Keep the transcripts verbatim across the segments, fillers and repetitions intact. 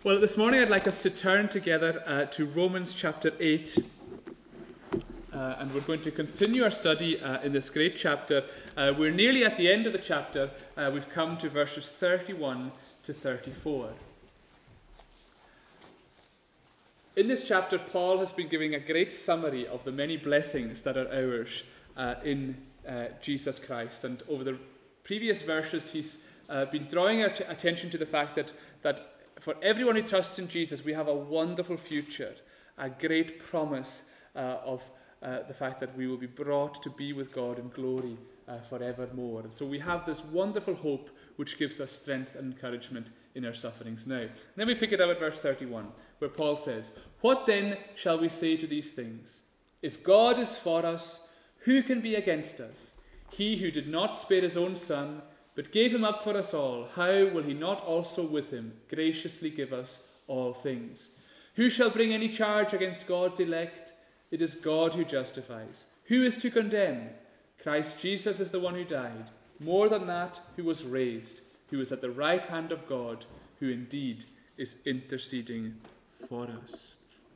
Well, this morning I'd like us to turn together uh, to Romans chapter eight. Uh, and we're going to continue our study uh, in this great chapter. Uh, we're nearly at the end of the chapter. Uh, we've come to verses thirty-one to thirty-four. In this chapter, Paul has been giving a great summary of the many blessings that are ours uh, in uh, Jesus Christ. And over the previous verses, he's uh, been drawing our t- attention to the fact that, that for everyone who trusts in Jesus, we have a wonderful future, a great promise uh, of uh, the fact that we will be brought to be with God in glory uh, forevermore. And so we have this wonderful hope which gives us strength and encouragement in our sufferings now. And then we pick it up at verse thirty-one, where Paul says, "What then shall we say to these things? If God is for us, who can be against us? He who did not spare his own son, but gave him up for us all, how will he not also with him graciously give us all things? Who shall bring any charge against God's elect? It is God who justifies. Who is to condemn? Christ Jesus is the one who died. More than that, who was raised, who is at the right hand of God, who indeed is interceding for us."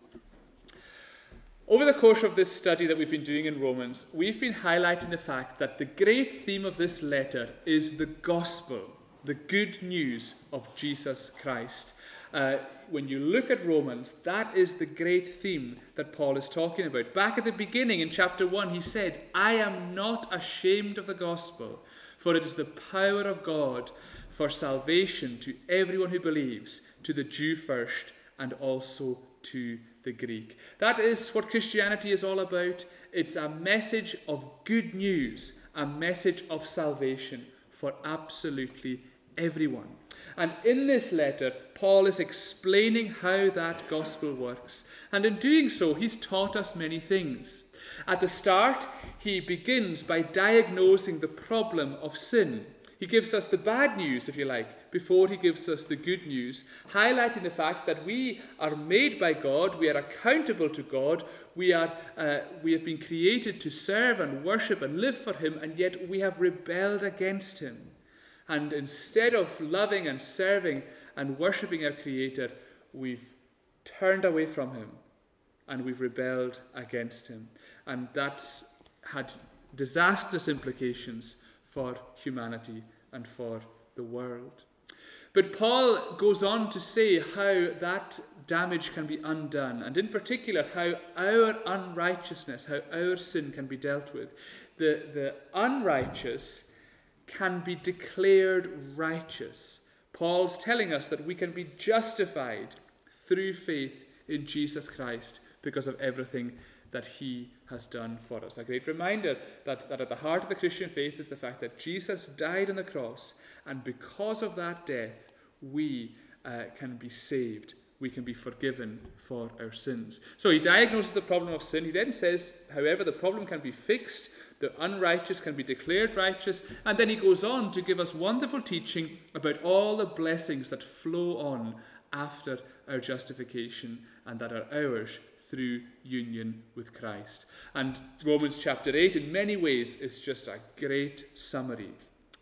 Over the course of this study that we've been doing in Romans, we've been highlighting the fact that the great theme of this letter is the gospel, the good news of Jesus Christ. Uh, when you look at Romans, that is the great theme that Paul is talking about. Back at the beginning in chapter one, he said, "I am not ashamed of the gospel, for it is the power of God for salvation to everyone who believes, to the Jew first, and also to the Greek." That is what Christianity is all about. It's a message of good news, a message of salvation for absolutely everyone. And in this letter, Paul is explaining how that gospel works. And in doing so, he's taught us many things. At the start, he begins by diagnosing the problem of sin. He gives us the bad news, if you like, before he gives us the good news, highlighting the fact that we are made by God, we are accountable to God, we are uh, we have been created to serve and worship and live for him, and yet we have rebelled against him. And instead of loving and serving and worshipping our Creator, we've turned away from him and we've rebelled against him. And that's had disastrous implications for humanity and for the world. But Paul goes on to say how that damage can be undone, and in particular how our unrighteousness, how our sin can be dealt with. The, the unrighteous can be declared righteous. Paul's telling us that we can be justified through faith in Jesus Christ because of everything that he has done for us. A great reminder that, that at the heart of the Christian faith is the fact that Jesus died on the cross, and because of that death, we uh, can be saved. We can be forgiven for our sins. So he diagnoses the problem of sin. He then says, however, the problem can be fixed. The unrighteous can be declared righteous. And then he goes on to give us wonderful teaching about all the blessings that flow on after our justification and that are ours through union with Christ. And Romans chapter eight, in many ways, is just a great summary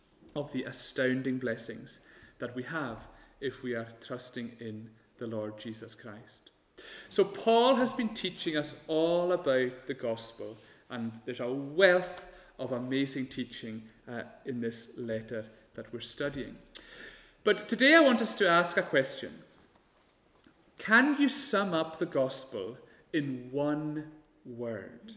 of the astounding blessings that we have if we are trusting in the Lord Jesus Christ. So Paul has been teaching us all about the gospel, and there's a wealth of amazing teaching uh, in this letter that we're studying. But today I want us to ask a question. Can you sum up the gospel in one word?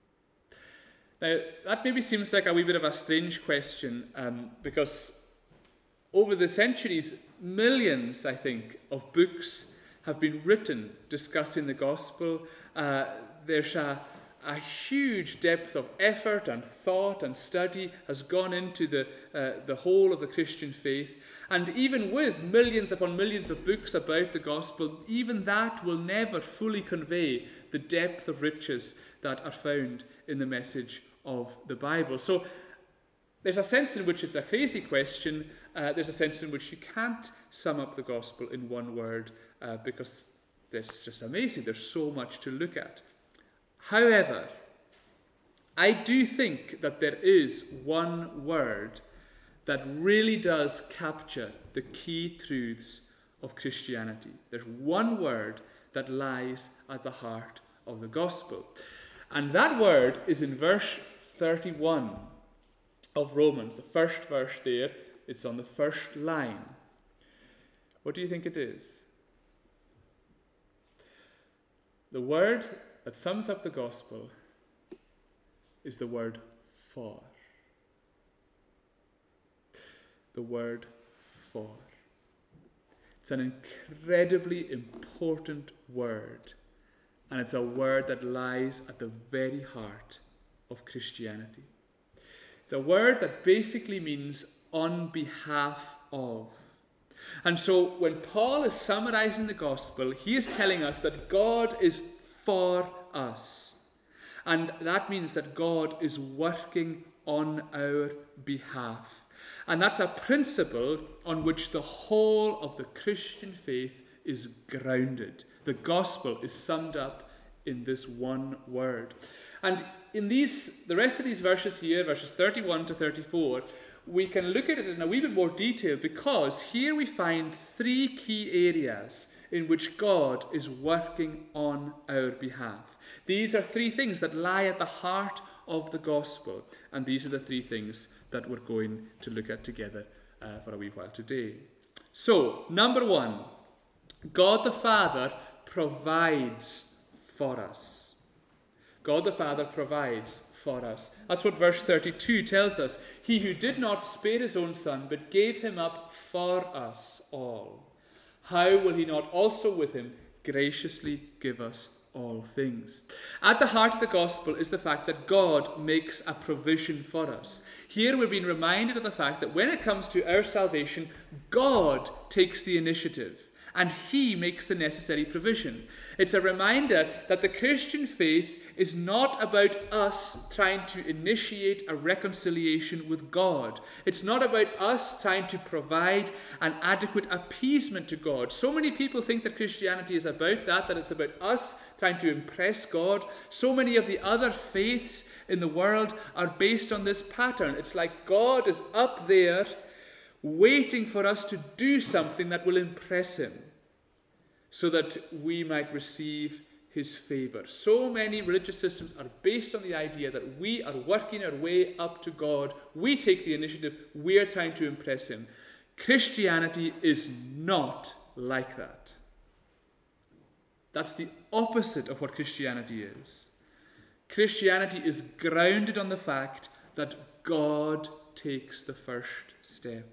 Now, that maybe seems like a wee bit of a strange question, um, because over the centuries, millions, I think, of books have been written discussing the gospel. Uh, there's a, a huge depth of effort and thought and study has gone into the, uh, the whole of the Christian faith. And even with millions upon millions of books about the gospel, even that will never fully convey the depth of riches that are found in the message of the Bible. So there's a sense in which it's a crazy question. Uh, there's a sense in which you can't sum up the gospel in one word uh, because it's just amazing. There's so much to look at. However, I do think that there is one word that really does capture the key truths of Christianity. There's one word that lies at the heart of the gospel. And that word is in verse thirty-one of Romans, the first verse there. It's on the first line. What do you think it is? The word that sums up the gospel is the word for. The word for. It's an incredibly important word, and it's a word that lies at the very heart of Christianity. It's a word that basically means on behalf of. And so when Paul is summarizing the gospel, he is telling us that God is for us. And that means that God is working on our behalf. And that's a principle on which the whole of the Christian faith is grounded. The gospel is summed up in this one word. And in these, the rest of these verses here, verses thirty-one to thirty-four, we can look at it in a wee bit more detail, because here we find three key areas in which God is working on our behalf. These are three things that lie at the heart of the gospel, and these are the three things that we're going to look at together uh, for a wee while today. So, number one, God the Father provides for us. God the Father provides for us. That's what verse thirty-two tells us. He who did not spare his own son, but gave him up for us all, how will he not also with him graciously give us all things? At the heart of the gospel is the fact that God makes a provision for us. Here we're being reminded of the fact that when it comes to our salvation, God takes the initiative and he makes the necessary provision. It's a reminder that the Christian faith is not about us trying to initiate a reconciliation with God. It's not about us trying to provide an adequate appeasement to God. So many people think that Christianity is about that, that it's about us trying to impress God. So many of the other faiths in the world are based on this pattern. It's like God is up there waiting for us to do something that will impress him, so that we might receive his favor. So many religious systems are based on the idea that we are working our way up to God. We take the initiative. We're trying to impress him. Christianity is not like that. That's the opposite of what Christianity is. Christianity is grounded on the fact that God takes the first step.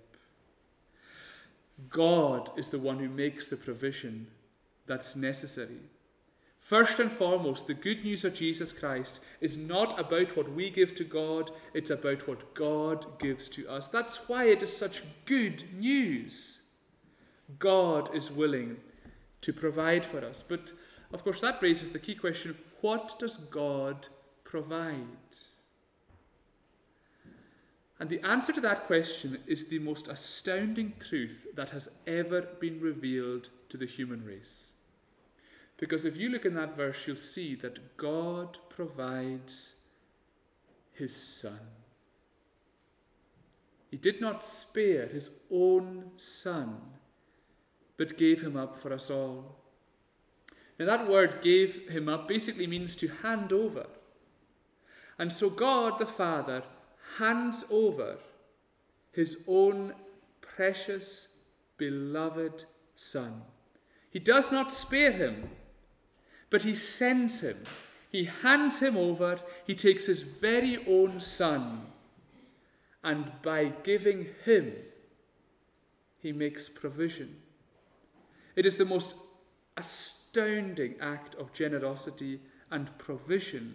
God is the one who makes the provision that's necessary. First and foremost, the good news of Jesus Christ is not about what we give to God, it's about what God gives to us. That's why it is such good news. God is willing to provide for us. But, of course, that raises the key question, what does God provide? And the answer to that question is the most astounding truth that has ever been revealed to the human race. Because if you look in that verse, you'll see that God provides his Son. He did not spare his own Son, but gave him up for us all. Now that word gave him up basically means to hand over. And so God the Father hands over his own precious, beloved Son. He does not spare him, but he sends him. He hands him over. He takes his very own Son. And by giving him, he makes provision. It is the most astounding act of generosity and provision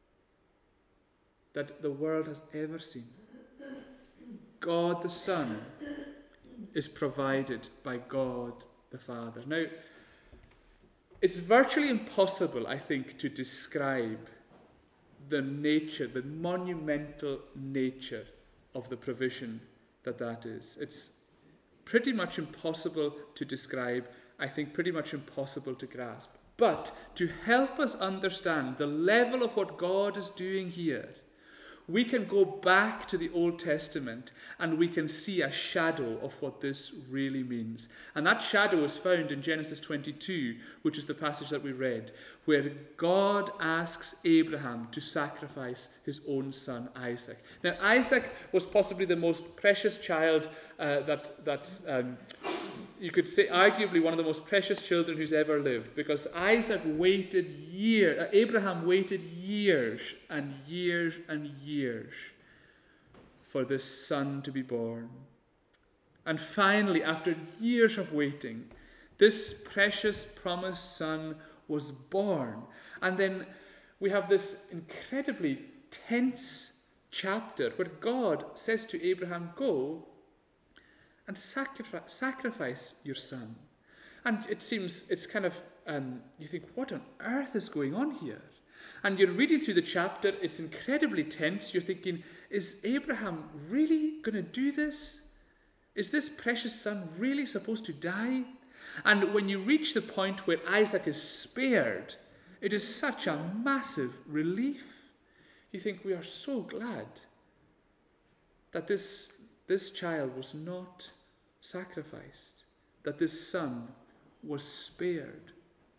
that the world has ever seen. God the Son is provided by God the Father. Now, it's virtually impossible, I think, to describe the nature, the monumental nature of the provision that that is. It's pretty much impossible to describe, I think pretty much impossible to grasp. But to help us understand the level of what God is doing here, we can go back to the Old Testament and we can see a shadow of what this really means. And that shadow is found in Genesis twenty-two, which is the passage that we read, where God asks Abraham to sacrifice his own son, Isaac. Now, Isaac was possibly the most precious child uh, that, that um, you could say, arguably one of the most precious children who's ever lived, because Isaac waited years, uh, Abraham waited years and years and years for this son to be born. And finally, after years of waiting, this precious promised son was born. And then we have this incredibly tense chapter where God says to Abraham, go and sacrifice, sacrifice your son. And it seems, it's kind of, um, you think, what on earth is going on here? And you're reading through the chapter, it's incredibly tense. You're thinking, is Abraham really going to do this? Is this precious son really supposed to die? And when you reach the point where Isaac is spared, it is such a massive relief. You think, we are so glad that this, this child was not sacrificed, that this son was spared.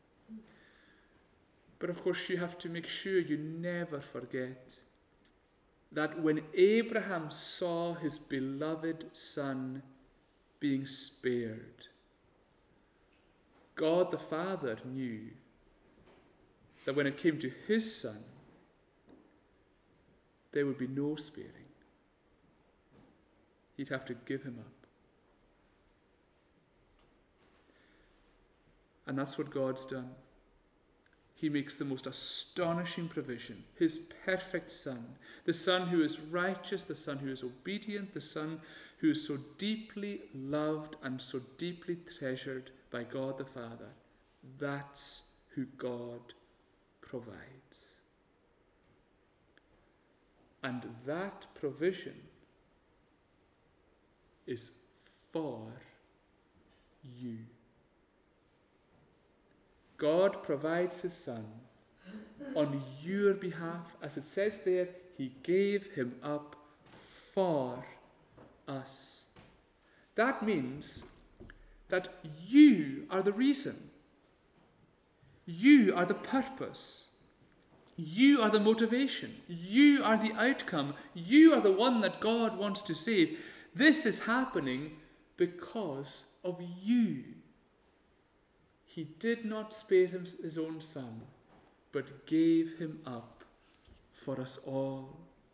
But of course, you have to make sure you never forget that when Abraham saw his beloved son being spared, God the Father knew that when it came to his son, there would be no sparing. He'd have to give him up. And that's what God's done. He makes the most astonishing provision. His perfect son, the son who is righteous, the son who is obedient, the son who is so deeply loved and so deeply treasured by God the Father. That's who God provides. And that provision is for you. God provides his son on your behalf. As it says there, he gave him up for us. That means that you are the reason. You are the purpose. You are the motivation. You are the outcome. You are the one that God wants to save. This is happening because of you. He did not spare him, his own son, but gave him up for us all.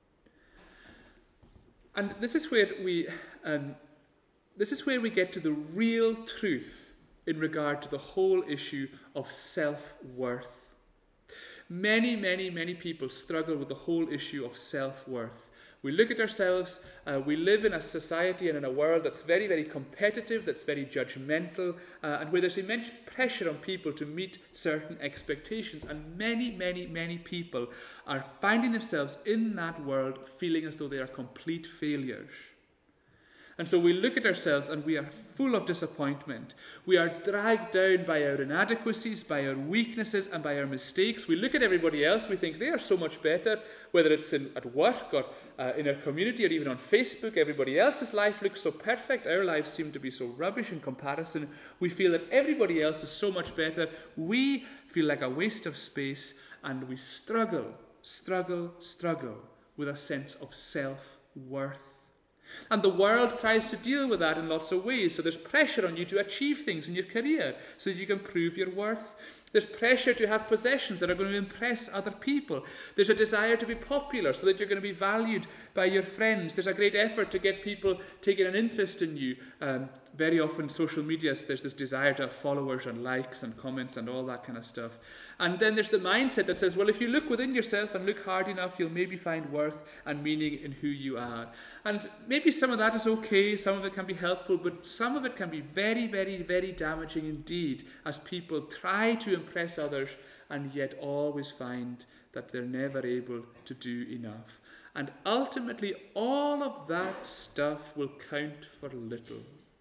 And this is where we, um, this is where we get to the real truth in regard to the whole issue of self-worth. Many, many, many people struggle with the whole issue of self-worth. We look at ourselves, uh, we live in a society and in a world that's very, very competitive, that's very judgmental, uh, and where there's immense pressure on people to meet certain expectations. And many, many, many people are finding themselves in that world feeling as though they are complete failures. And so we look at ourselves and we are full of disappointment. We are dragged down by our inadequacies, by our weaknesses, and by our mistakes. We look at everybody else, we think they are so much better, whether it's in, at work or uh, in our community or even on Facebook. Everybody else's life looks so perfect. Our lives seem to be so rubbish in comparison. We feel that everybody else is so much better. We feel like a waste of space, and we struggle, struggle, struggle with a sense of self-worth. And the world tries to deal with that in lots of ways. So there's pressure on you to achieve things in your career so that you can prove your worth. There's pressure to have possessions that are going to impress other people. There's a desire to be popular so that you're going to be valued by your friends. There's a great effort to get people taking an interest in you. Um, very often social media, there's this desire to have followers and likes and comments and all that kind of stuff. And then there's the mindset that says, well, if you look within yourself and look hard enough, you'll maybe find worth and meaning in who you are. And maybe some of that is okay, some of it can be helpful, but some of it can be very, very, very damaging indeed as people try to impress others and yet always find that they're never able to do enough. And ultimately, all of that stuff will count for little.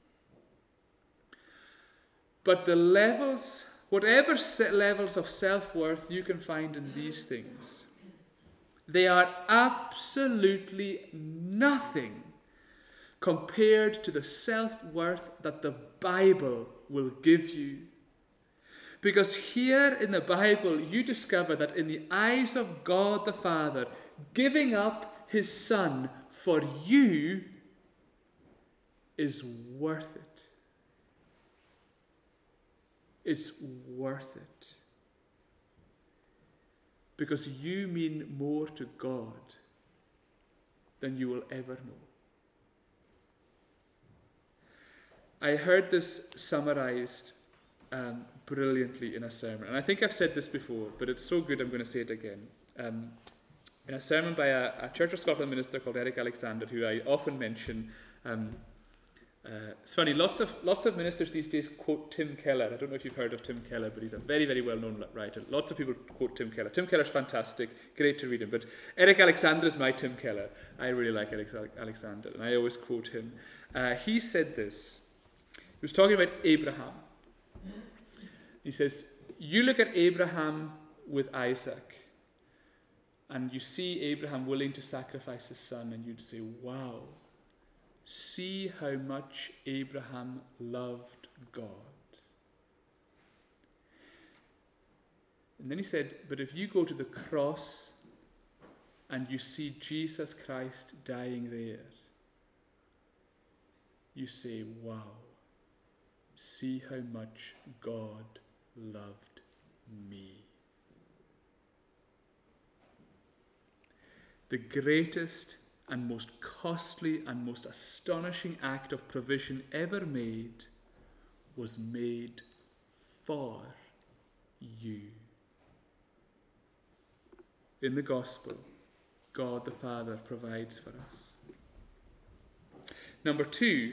But the levels, whatever levels of self-worth you can find in these things, They are absolutely nothing compared to the self-worth that the Bible will give you. Because here in the Bible, you discover that in the eyes of God the Father, giving up his Son for you is worth it. It's worth it. Because you mean more to God than you will ever know. I heard this summarized um, brilliantly in a sermon. And I think I've said this before, but it's so good I'm going to say it again. Um, in a sermon by a, a Church of Scotland minister called Eric Alexander, who I often mention. Um, uh, it's funny, lots of lots of ministers these days quote Tim Keller. I don't know if you've heard of Tim Keller, but he's a very, very well-known writer. Lots of people quote Tim Keller. Tim Keller's fantastic, great to read him. But Eric Alexander is my Tim Keller. I really like Eric Alexander, and I always quote him. Uh, he said this. He was talking about Abraham. He says, you look at Abraham with Isaac, and you see Abraham willing to sacrifice his son, and you'd say, wow, see how much Abraham loved God. And then he said, but if you go to the cross and you see Jesus Christ dying there, you say, wow, see how much God loved me. The greatest and most costly and most astonishing act of provision ever made was made for you. In the gospel, God the Father provides for us. Number two,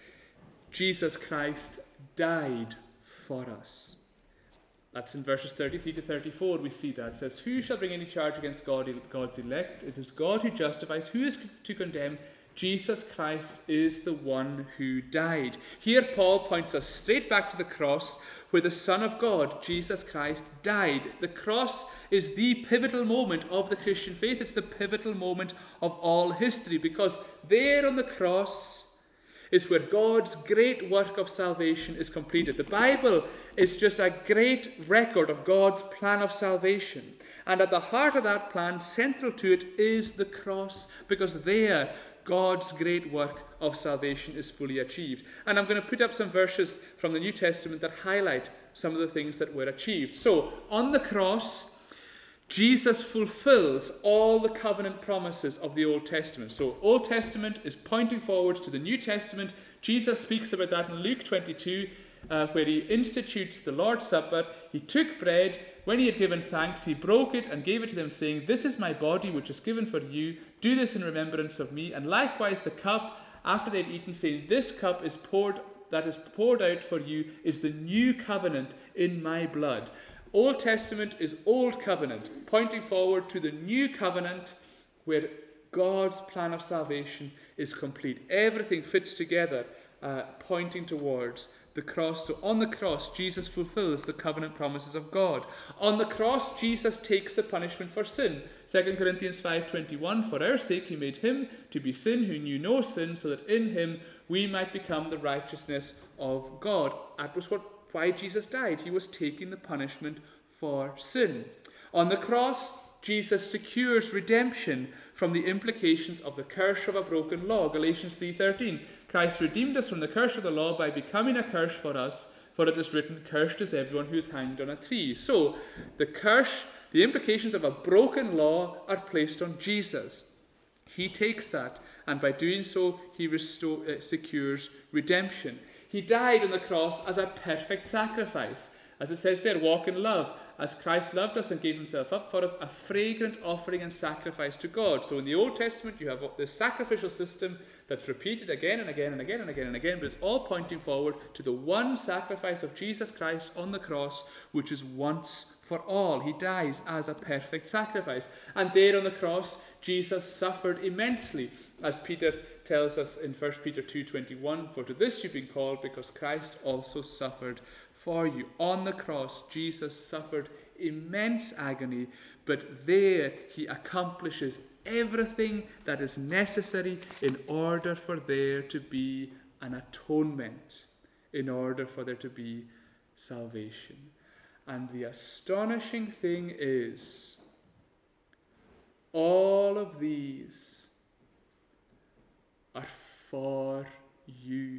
Jesus Christ died for us. That's in verses thirty-three to thirty-four, we see that. It says, who shall bring any charge against God, God's elect? It is God who justifies. Who is to condemn? Jesus Christ is the one who died. Here Paul points us straight back to the cross, where the Son of God, Jesus Christ, died. The cross is the pivotal moment of the Christian faith. It's the pivotal moment of all history, because there on the cross is where God's great work of salvation is completed. The Bible is just a great record of God's plan of salvation. And at the heart of that plan, central to it, is the cross, because there God's great work of salvation is fully achieved. And I'm going to put up some verses from the New Testament that highlight some of the things that were achieved. So, on the cross, Jesus fulfills all the covenant promises of the Old Testament. So, Old Testament is pointing forward to the New Testament. Jesus speaks about that in Luke twenty-two, uh, where he institutes the Lord's Supper. He took bread. When he had given thanks, he broke it and gave it to them, saying, this is my body, which is given for you. Do this in remembrance of me. And likewise the cup, after they had eaten, saying, this cup is poured, that is poured out for you, is the new covenant in my blood. Old Testament is Old Covenant, pointing forward to the New Covenant, where God's plan of salvation is complete. Everything fits together, uh, pointing towards the cross. So on the cross, Jesus fulfills the covenant promises of God. On the cross, Jesus takes the punishment for sin. Second Corinthians five twenty-one, for our sake he made him to be sin who knew no sin, so that in him we might become the righteousness of God. That was what why Jesus died. He was taking the punishment for sin. On the cross, Jesus secures redemption from the implications of the curse of a broken law. Galatians three thirteen. Christ redeemed us from the curse of the law by becoming a curse for us, for it is written, cursed is everyone who is hanged on a tree. So, the curse, the implications of a broken law are placed on Jesus. He takes that, and by doing so, he restore, uh, secures redemption. He died on the cross as a perfect sacrifice. As it says there, walk in love. As Christ loved us and gave himself up for us, a fragrant offering and sacrifice to God. So in the Old Testament, you have this sacrificial system that's repeated again and again and again and again and again, but it's all pointing forward to the one sacrifice of Jesus Christ on the cross, which is once for all. He dies as a perfect sacrifice. And there on the cross, Jesus suffered immensely, as Peter tells us in First Peter two twenty-one, for to this you've been called, because Christ also suffered for you. On the cross, Jesus suffered immense agony, but there he accomplishes everything that is necessary in order for there to be an atonement, in order for there to be salvation. And the astonishing thing is, all of these are for you.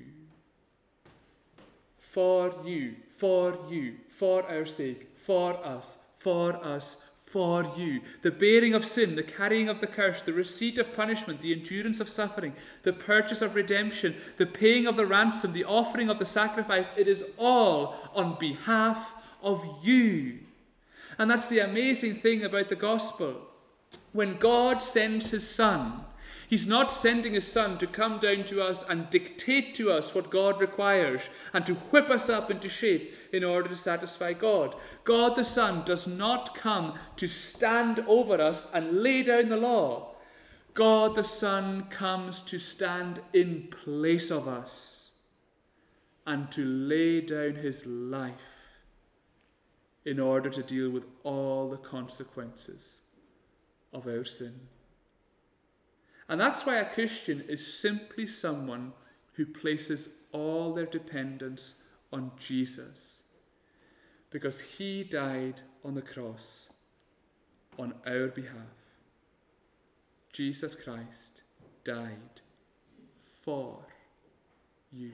For you, for you, for our sake, for us, for us, for you. The bearing of sin, the carrying of the curse, the receipt of punishment, the endurance of suffering, the purchase of redemption, the paying of the ransom, the offering of the sacrifice, it is all on behalf of you. And that's the amazing thing about the gospel. When God sends his Son, he's not sending his Son to come down to us and dictate to us what God requires and to whip us up into shape in order to satisfy God. God the Son does not come to stand over us and lay down the law. God the Son comes to stand in place of us and to lay down his life in order to deal with all the consequences of our sin. And that's why a Christian is simply someone who places all their dependence on Jesus, because he died on the cross on our behalf. Jesus Christ died for you.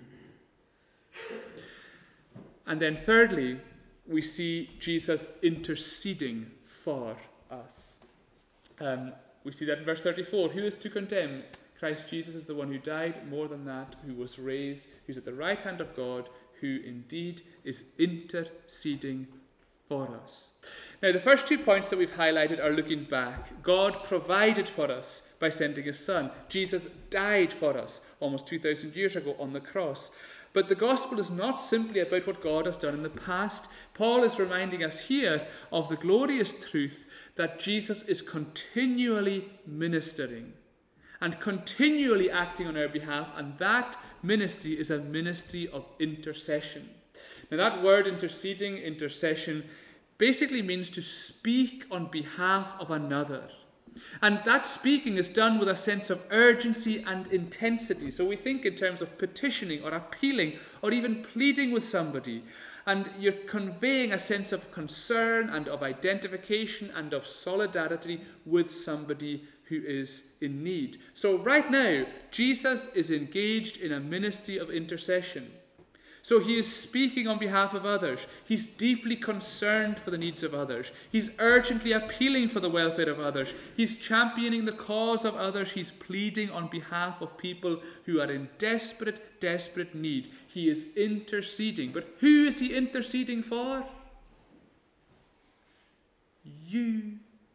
And then thirdly, we see Jesus interceding for us. Um, we see that in verse thirty-four. Who is to condemn? Christ Jesus is the one who died, more than that, who was raised, who's at the right hand of God, who indeed is interceding for us. Now, the first two points that we've highlighted are looking back. God provided for us by sending his Son. Jesus died for us almost two thousand years ago on the cross. But the gospel is not simply about what God has done in the past. Paul is reminding us here of the glorious truth that Jesus is continually ministering and continually acting on our behalf, and that ministry is a ministry of intercession. Now, that word interceding, intercession, basically means to speak on behalf of another. And that speaking is done with a sense of urgency and intensity. So we think in terms of petitioning or appealing or even pleading with somebody. And you're conveying a sense of concern and of identification and of solidarity with somebody who is in need. So right now, Jesus is engaged in a ministry of intercession. So he is speaking on behalf of others. He's deeply concerned for the needs of others. He's urgently appealing for the welfare of others. He's championing the cause of others. He's pleading on behalf of people who are in desperate, desperate need. He is interceding. But who is he interceding for? You.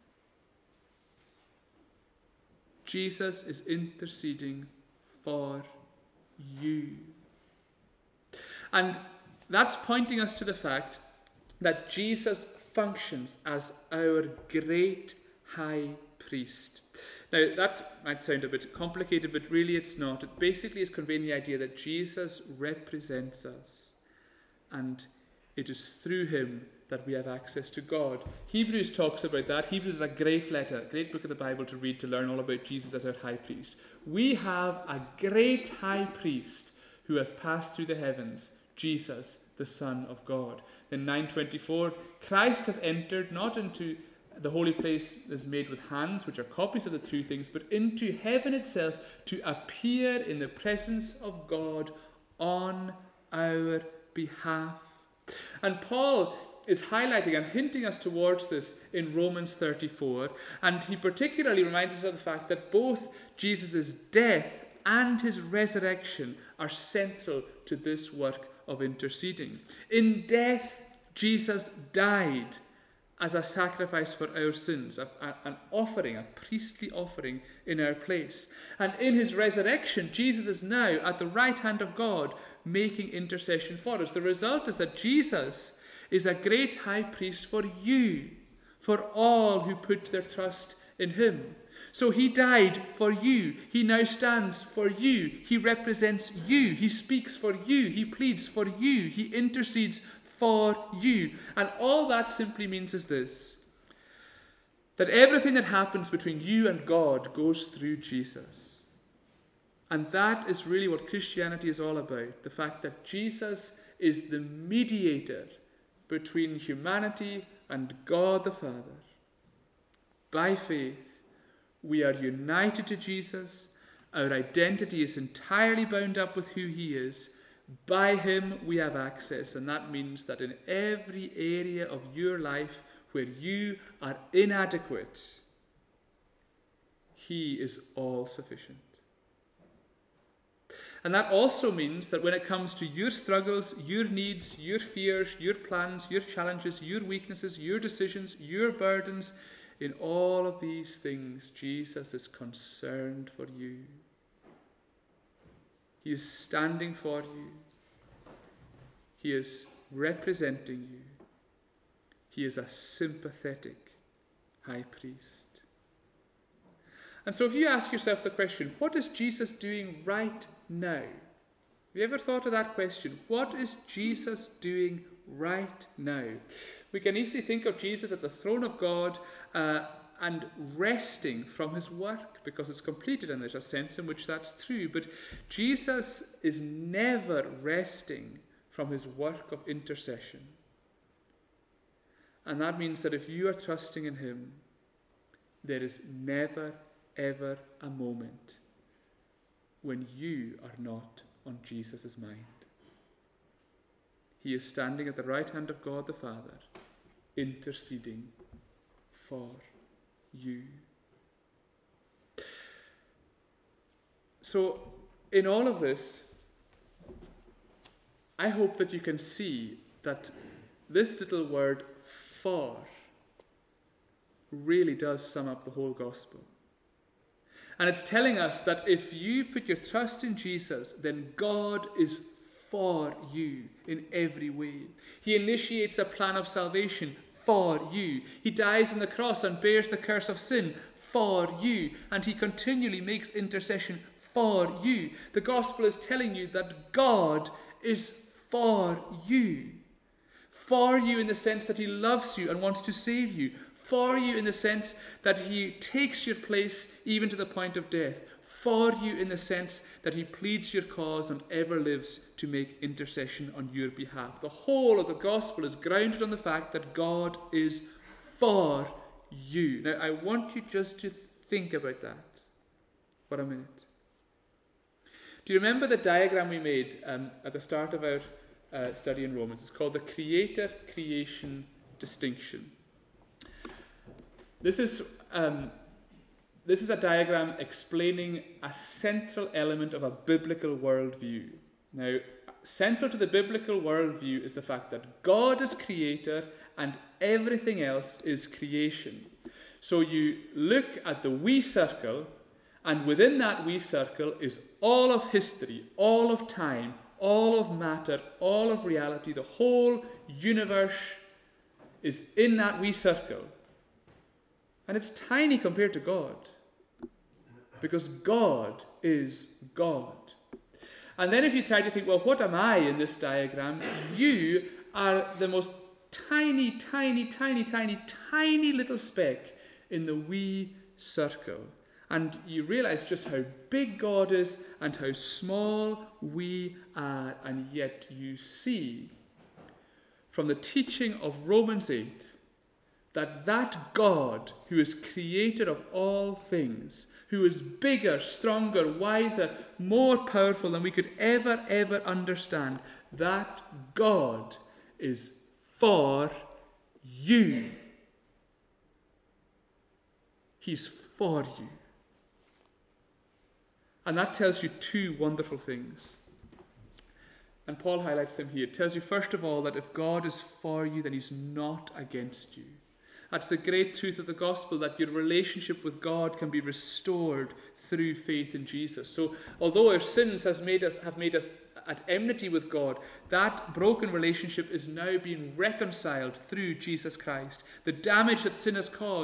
Jesus is interceding for you. And that's pointing us to the fact that Jesus functions as our great high priest. Now, that might sound a bit complicated, but really it's not. It basically is conveying the idea that Jesus represents us, and it is through him that we have access to God. Hebrews talks about that. Hebrews is a great letter, a great book of the Bible to read, to learn all about Jesus as our high priest. We have a great high priest who has passed through the heavens, Jesus, the Son of God. In nine twenty-four, Christ has entered not into the holy place that is made with hands, which are copies of the true things, but into heaven itself to appear in the presence of God on our behalf. And Paul is highlighting and hinting us towards this in Romans thirty-four, and he particularly reminds us of the fact that both Jesus' death and his resurrection are central to this work of interceding. In death, Jesus died as a sacrifice for our sins, a, a, an offering, a priestly offering in our place. And in his resurrection, Jesus is now at the right hand of God, making intercession for us. The result is that Jesus is a great high priest for you, for all who put their trust in him. So he died for you. He now stands for you. He represents you. He speaks for you. He pleads for you. He intercedes for you. And all that simply means is this, that everything that happens between you and God goes through Jesus. And that is really what Christianity is all about. The fact that Jesus is the mediator between humanity and God the Father. By faith, we are united to Jesus. Our identity is entirely bound up with who he is. By him, we have access. And that means that in every area of your life where you are inadequate, he is all sufficient. And that also means that when it comes to your struggles, your needs, your fears, your plans, your challenges, your weaknesses, your decisions, your burdens, in all of these things, Jesus is concerned for you. He is standing for you. He is representing you. He is a sympathetic high priest. And so if you ask yourself the question, what is Jesus doing right now? Have you ever thought of that question? What is Jesus doing right now? We can easily think of Jesus at the throne of God uh, and resting from his work because it's completed, and there's a sense in which that's true. But Jesus is never resting from his work of intercession. And that means that if you are trusting in him, there is never, ever a moment when you are not on Jesus' mind. He is standing at the right hand of God the Father, interceding for you. So, in all of this, I hope that you can see that this little word, for, really does sum up the whole gospel. And it's telling us that if you put your trust in Jesus, then God is for you in every way. He initiates a plan of salvation for you. He dies on the cross and bears the curse of sin for you. And he continually makes intercession for you. The gospel is telling you that God is for you. For you in the sense that he loves you and wants to save you. For you in the sense that he takes your place even to the point of death. For you in the sense that he pleads your cause and ever lives to make intercession on your behalf. The whole of the gospel is grounded on the fact that God is for you. Now, I want you just to think about that for a minute. Do you remember the diagram we made um, at the start of our uh, study in Romans? It's called the creator-creation distinction. This is um, this is a diagram explaining a central element of a biblical worldview. Now, central to the biblical worldview is the fact that God is creator and everything else is creation. So you look at the wee circle, and within that wee circle is all of history, all of time, all of matter, all of reality. The whole universe is in that wee circle. And it's tiny compared to God, because God is God. And then if you try to think, well, what am I in this diagram? You are the most tiny, tiny, tiny, tiny, tiny little speck in the wee circle. And you realize just how big God is and how small we are. And yet you see from the teaching of Romans eight that that God who is creator of all things, who is bigger, stronger, wiser, more powerful than we could ever, ever understand, that God is for you. He's for you. And that tells you two wonderful things. And Paul highlights them here. It tells you, first of all, that if God is for you, then he's not against you. That's the great truth of the gospel, that your relationship with God can be restored through faith in Jesus. So although our sins has made us, have made us at enmity with God, that broken relationship is now being reconciled through Jesus Christ. The damage that sin has caused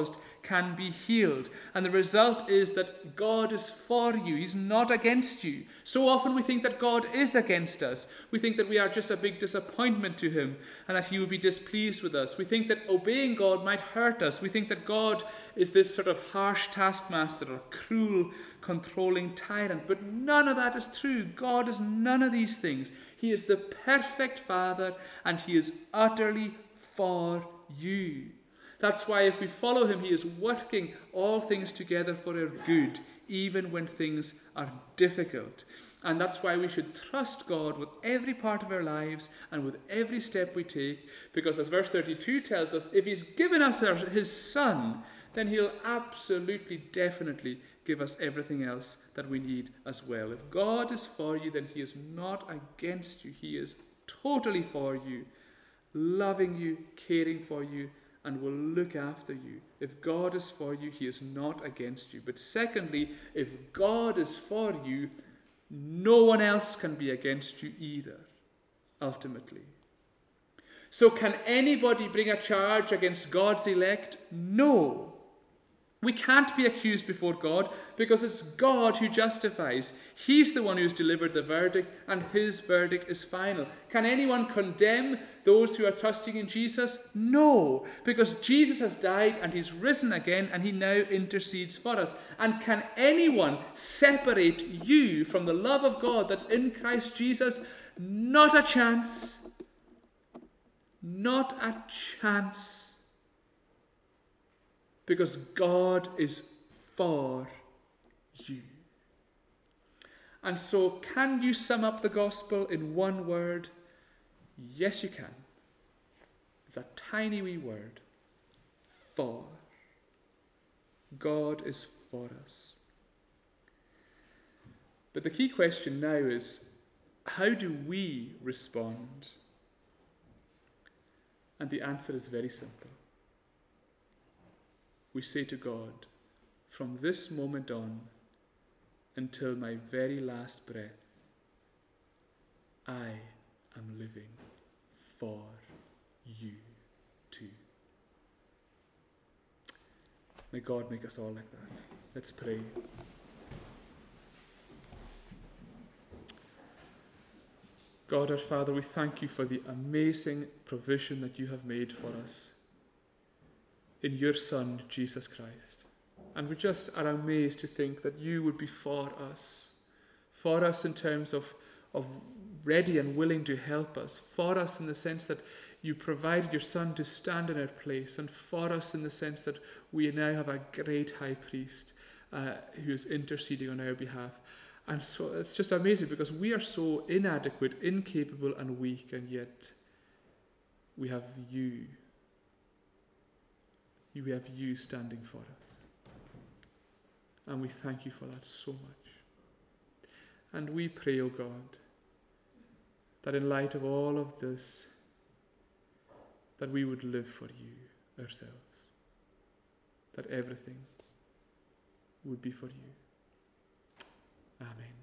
can be healed. And the result is that God is for you. He's not against you. So often we think that God is against us. We think that we are just a big disappointment to him and that he will be displeased with us. We think that obeying God might hurt us. We think that God is this sort of harsh taskmaster or cruel, controlling tyrant. But none of that is true. God is none of these things. He is the perfect Father, and he is utterly for you. That's why if we follow him, he is working all things together for our good, even when things are difficult. And that's why we should trust God with every part of our lives and with every step we take, because as verse thirty-two tells us, if he's given us our, his Son, then he'll absolutely, definitely give us everything else that we need as well. If God is for you, then he is not against you. He is totally for you, loving you, caring for you, and will look after you. If God is for you, he is not against you. But secondly, if God is for you, no one else can be against you either, ultimately. So can anybody bring a charge against God's elect? No. We can't be accused before God because it's God who justifies. He's the one who's delivered the verdict, and his verdict is final. Can anyone condemn those who are trusting in Jesus? No, because Jesus has died and he's risen again, and he now intercedes for us. And can anyone separate you from the love of God that's in Christ Jesus? Not a chance. Not a chance. Because God is for you. And so, can you sum up the gospel in one word? Yes, you can. It's a tiny wee word. For. God is for us. But the key question now is, how do we respond? And the answer is very simple. We say to God, from this moment on until my very last breath, I am living for you too. May God make us all like that. Let's pray. God our Father, we thank you for the amazing provision that you have made for us in your Son, Jesus Christ. And we just are amazed to think that you would be for us. For us in terms of, of ready and willing to help us. For us in the sense that you provided your Son to stand in our place. And for us in the sense that we now have a great high priest uh, who is interceding on our behalf. And so it's just amazing because we are so inadequate, incapable and weak, and yet we have you. We have you standing for us. And we thank you for that so much. And we pray, O God, that in light of all of this, that we would live for you ourselves. That everything would be for you. Amen.